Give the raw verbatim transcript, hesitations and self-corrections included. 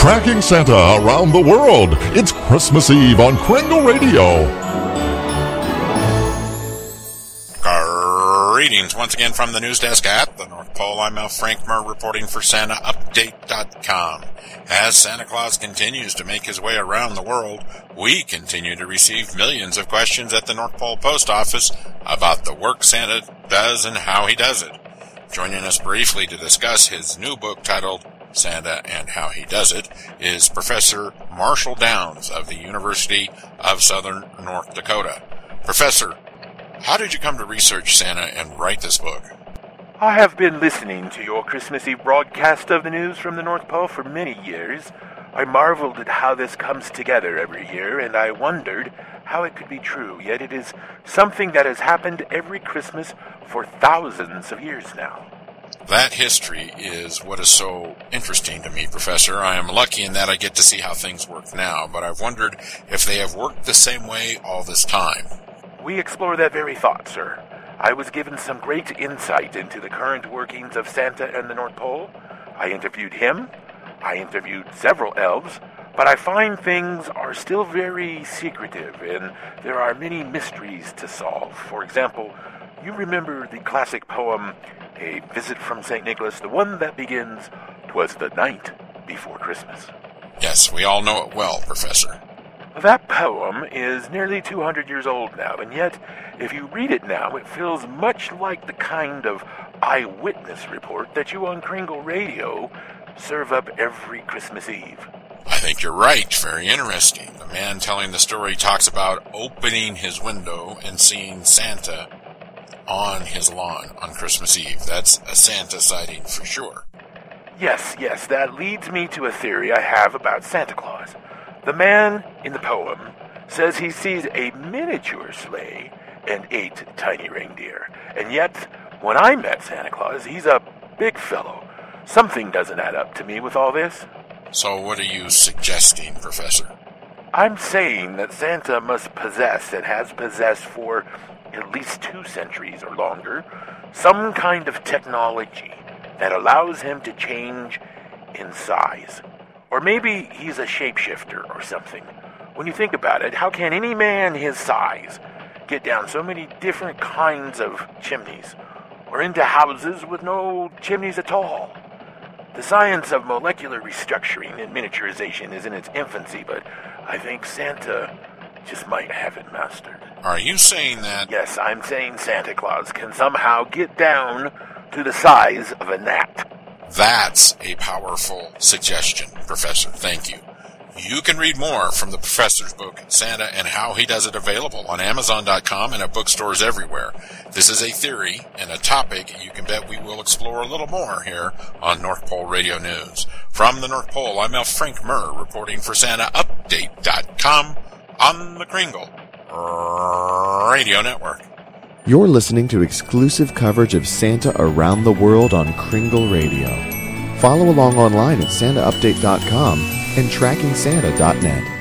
Tracking Santa around the world. It's Christmas Eve on Kringle Radio. Greetings once again from the news desk at the North Pole. I'm Mel Frankmer reporting for Santa Update dot com. As Santa Claus continues to make his way around the world, we continue to receive millions of questions at the North Pole Post Office about the work Santa does and how he does it. Joining us briefly to discuss his new book titled Santa and How He Does It is Professor Marshall Downs of the University of Southern North Dakota. Professor, how did you come to research Santa and write this book? I have been listening to your Christmas Eve broadcast of the news from the North Pole for many years. I marveled at how this comes together every year, and I wondered how it could be true, yet it is something that has happened every Christmas for thousands of years now. That history is what is so interesting to me, Professor. I am lucky in that I get to see how things work now, but I've wondered if they have worked the same way all this time. We explore that very thought, sir. I was given some great insight into the current workings of Santa and the North Pole. I interviewed him. I interviewed several elves, but I find things are still very secretive, and there are many mysteries to solve. For example, you remember the classic poem, A Visit from Saint Nicholas, the one that begins, "'Twas the night before Christmas." Yes, we all know it well, Professor. That poem is nearly two hundred years old now, and yet, if you read it now, it feels much like the kind of eyewitness report that you on Kringle Radio serve up every Christmas Eve. I think you're right. Very interesting. The man telling the story talks about opening his window and seeing Santa on his lawn on Christmas Eve. That's a Santa sighting for sure. Yes, yes, that leads me to a theory I have about Santa Claus. The man in the poem says he sees a miniature sleigh and eight tiny reindeer. And yet, when I met Santa Claus, he's a big fellow. Something doesn't add up to me with all this. So what are you suggesting, Professor? I'm saying that Santa must possess and has possessed for at least two centuries or longer some kind of technology that allows him to change in size. Or maybe he's a shapeshifter or something. When you think about it, how can any man his size get down so many different kinds of chimneys, or into houses with no chimneys at all? The science of molecular restructuring and miniaturization is in its infancy, but I think Santa just might have it mastered. Are you saying that... Yes, I'm saying Santa Claus can somehow get down to the size of a gnat. That's a powerful suggestion, Professor. Thank you. You can read more from the Professor's book, Santa and How He Does It, available on Amazon dot com and at bookstores everywhere. This is a theory and a topic you can bet we will explore a little more here on North Pole Radio News. From the North Pole, I'm Mel Frankmer reporting for Santa Update dot com on the Kringle Radio Network. You're listening to exclusive coverage of Santa around the world on Kringle Radio. Follow along online at Santa Update dot com and Tracking Santa dot net.